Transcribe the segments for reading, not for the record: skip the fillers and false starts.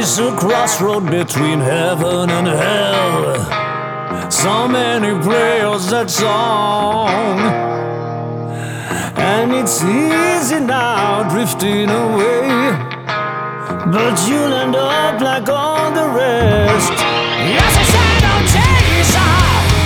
is a crossroad between heaven and hell. So many players that song, and it's easy now drifting away, but you'll end up like all the rest. Yes, I said I'll chase her.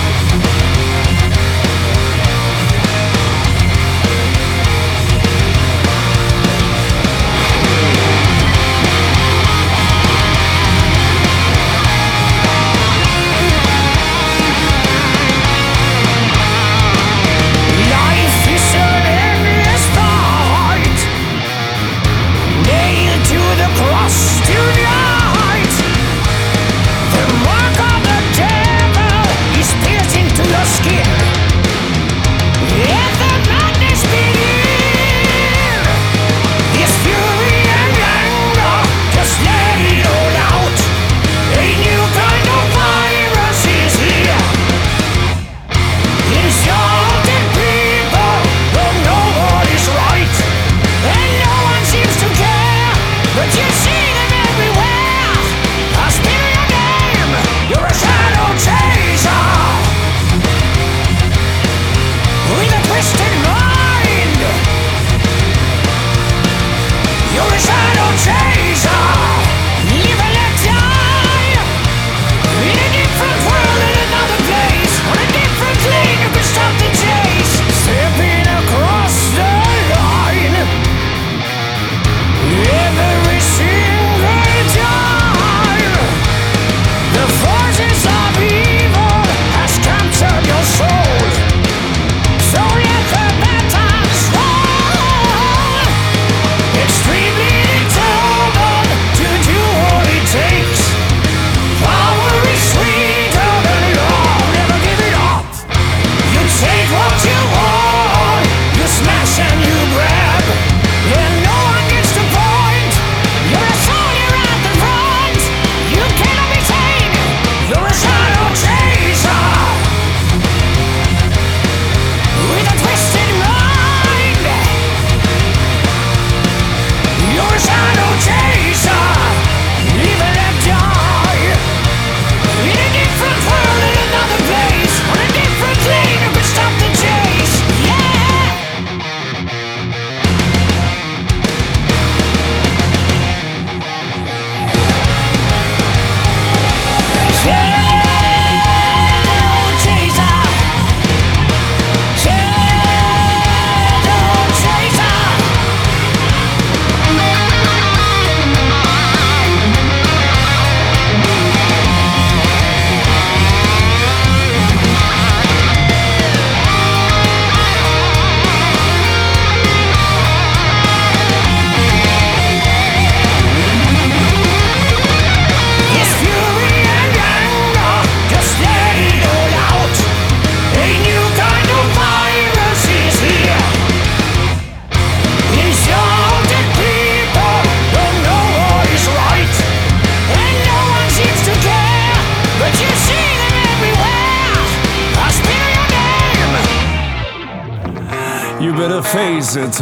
You better face it.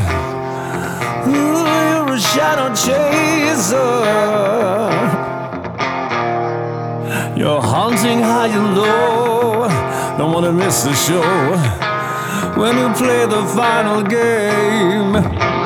Ooh, you're a shadow chaser. You're haunting high and low. Don't wanna miss the show when you play the final game.